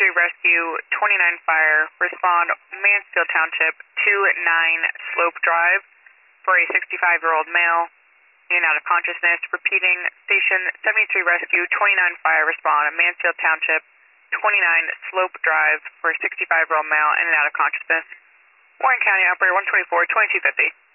Rescue, 29 Fire, respond Mansfield Township, 29 Slope Drive, for a 65-year-old male in and out of consciousness. Repeating, Station 73 Rescue, 29 Fire, respond Mansfield Township, 29 Slope Drive, for a 65-year-old male in and out of consciousness. Warren County Operator 124, 2250.